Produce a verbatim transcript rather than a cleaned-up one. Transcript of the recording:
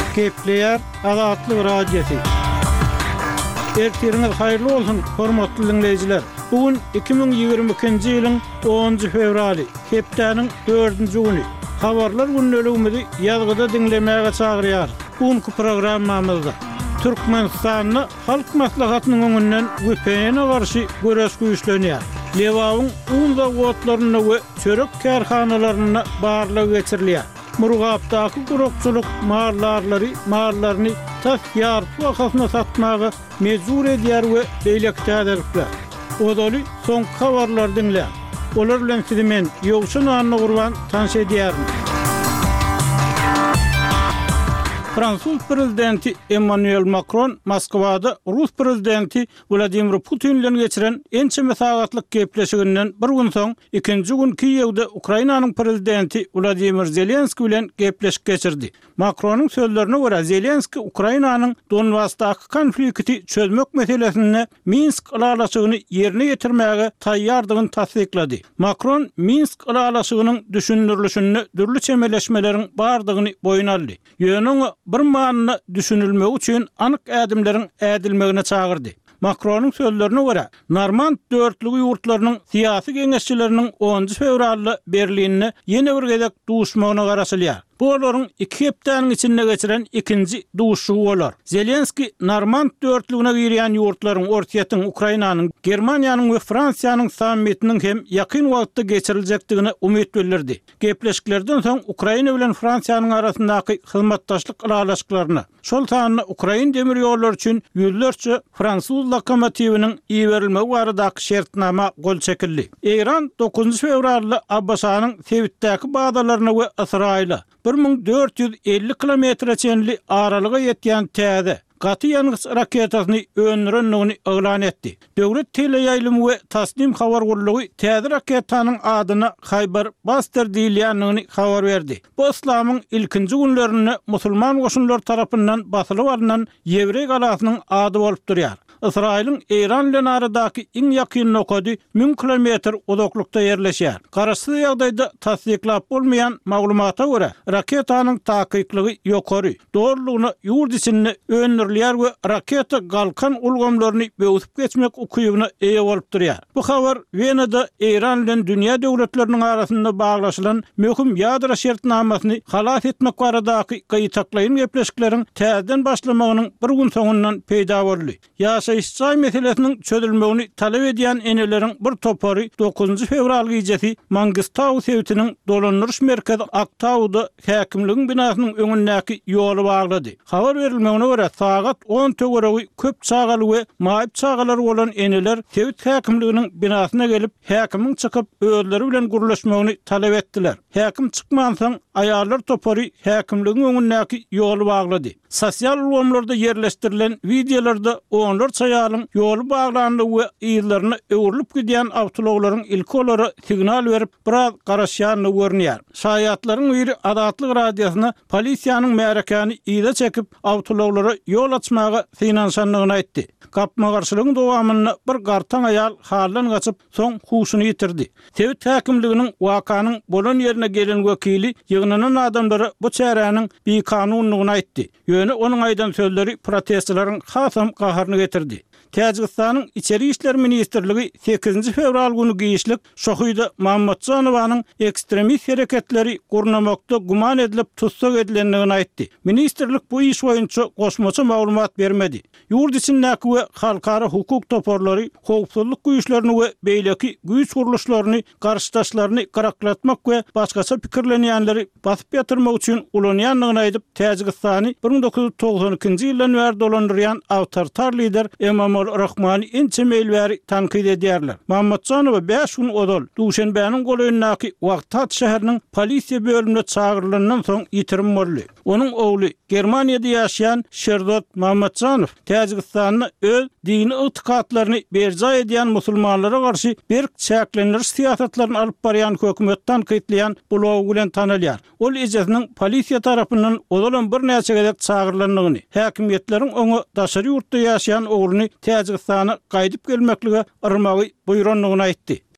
Kepler Azatlyk Radiosu. Ertiriniz hayırlı olsun, hormatly dinleyijiler. Bugün iki bin ýygrimi ikinji ýylyň onunjy fevraly, hepdeniň dördünji güni. Habarlar günneligimizi ýazgyda dinlemäge çagyrýar. Bugünkü programmamyzda Türkmenistanyny halk maslahatynyň öňünden güpeňe garşy göreş güýçlenýär. Lewawyň uňda wotlaryna we çörek kärhanalaryna barlyk geçirilýär. Murgapdaky gurukçuluk mallarlary mallaryny tas ýarpy wagtynda satmagy mejbur edýär we beýlekdädirler. Odaly soň habarlar dinle. Olar bilen sizi men ýogşun anny gurban tanış edýärim. Fransuz prezidenti Emmanuel Macron Moskwada Rus prezidenti Vladimir Putin bilen geçiren ençe mesagatlyk gepleşiginden bir gün soň ikinji gün Kiýewde Ukrainanyň prezidenti Vladimir Zelenski bilen gepleşik geçirdi. Macronyň sözlerine görä Zelenski Ukrainanyň Donbassdaky konflikti çözmek meselesinde Minsk ýalaşygyny ýerine ýetirmäge taýýardygyny tasdiklady. Macron Minsk ýalaşygynyň düşündirilişini dürli çemeleşmeleriň bardygyny boyun aldy. Ýöne bir manyny düşünilmegi üçin anyk ädimleriň ädilmegine çagyrdy. Macronyň sözlerine görä, Normand dörtlügi ýurtlarynyň syýasy geňeşçileriniň onunjy fevralda Berlinne ýene bir gezek duşmagyna garaşylýar. Bu olaryň iki hepdeniň içinde geçiren ikinji duşşugy bolar. Zelenski Normand dörtlügine girýän ýurtlaryň ortaýatyň Ukrainanyň, Germaniýanyň we Fransiýanyň sammitiniň hem ýakyn wagtda geçiriljekdigine umyt bildirdi. Gepleşiklerden soň Ukraina bilen Fransiýanyň arasyndaky hyzmatdaşlyk alalaşyklaryna, şol sanyny Ukraina demir ýolları üçin ýüzlerçe Fransuz lokomotiviniň iýerilmegi baradaky şertnama gol çekildi. Eýran dokuzunjy fevralda Abbasanyň Sewitdäki bagdalaryna we Israýla bir min dört ýüz elli kilometre çenli aralyga ýetýän täze gaty ýangys raketasyny öňrenligini eglan etdi. Döwlet teleýaýlymy we Tasnim habar gurulugy täze raketanyň adyny Haybar Baster diýilýändigini habar berdi. Bu islamyň ilkinji günlerini musulman goşunlar tarapyndan basylyp alynan Ýewrey galasynyň ady bolup durýar. Israýlyň Eýran bilen aradaky iň ýakyn nokady ming kilometr uzaklykda ýerleşýär. Garaşy ýagdaýda tasdiklap bolmaýan maglumata görä, raketanyň taýyklygy ýokary, dogrulygyny ýurt içinde öňürlýär we raketa galkan ulgamlaryny böwüp geçmek ukybyna eýe bolup durýar. Bu habar Wenada Eýran bilen dünýä döwletleriniň arasynda baglaşylan möhüm ýadra şertnamasyny halat etmek baradaky gaýtaklaýyn gepleşikleriň täzeden başlamagynyň bir gün soňundan peýda boldy. Ýaşaýyş meselesiniň çözülmegini talep edýän eneleriň bir topary dokuzunjy fevral gecesi Mangustaw sewtiniň dolandyryş merkezi Aktawda häkimligiň binasynyň öňündäki ýoly baglady. Habar berilmegine görä sagat on töweregi köp çagaly we maýyp çagalar bolan eneler sewt häkimliginiň binasyna gelip häkimiň çykyp özleri bilen guruluşmagyny talep etdiler. Häkim çykmansaň aýallar topary häkimligiň öňündäki ýoly baglady. Sosial ulgamlarda ýerleşdirilen videolarda onlar çaýalyň ýoly baglandy we ýyllaryny öwrülip gidýän awtologlaryň ilki olary signal berip biraz garaşýany görnýär. Şaýatlaryň biri Azatlyk radiosyna polisiýanyň märekany ýyla çekip awtologlara ýol açmagy synanşanlygyny aýtdy. Gapma garşylygyň dowamyny bir gartan aýal haldan gaçyp soň huşuny ýitirdi. Sewit häkimliginiň wakanyň bolan ýerine gelen wekili ýygynynyň adamlary bu çäräniň bekanunlygyny aýtdy. Ýöne onuň aýdan sözleri protestçilaryň hasam gaharyny getirdi. Täjikistanyň İçeri işler ministrligi sekizinji fevral günü giýişlik Şohyda Mammatsanowyň ekstremist hereketleri gurnamakda guman edilip tutsak edilendigini aýtdy. Ministrlik bu iş boýunça goşmaça maglumat bermedi. Ýurt içindäki we halkara hukuk toporlary howpsuzlyk güýçlerini we beýleki güýç guruluşlaryny garşydaşlaryny garaklatmak we başgaça pikirlenýänleri basyp ýatyrmak üçin ulanýanlygyny aýdyp Täjikistany bir min dokuz ýüz togson ikinji ýyldan bäri dolandyrýan awtoritar lider Emomali Rahmany ençe meýilbäri tankyd edýärler. Mammatsanow beş gün odol Duşanbäniň goýundaky Wagtat şäheriniň polisiýa bölümine çagyrylanyň soň ýitirim boldy. Onuň ogly Germaniýada ýaşaýan Şerdot Mammatsanow Täjikistanyny öz dini ýetgatlaryny berja edýän musulmanlara garşy bir çäkleniriş siýasatlaryny alyp barýan hökümet tanqidleýän bulagy bilen tanylýar. Ol ejesiniň polisiýa tarapyndan odolan bir näçe gezek çagyrylanyny, häkimetleriň oňa daşary ýurtda ýaşaýan ogluny Täjikistana gaýdyp gelmeklige yrmagy buýranlygyny aýtdy.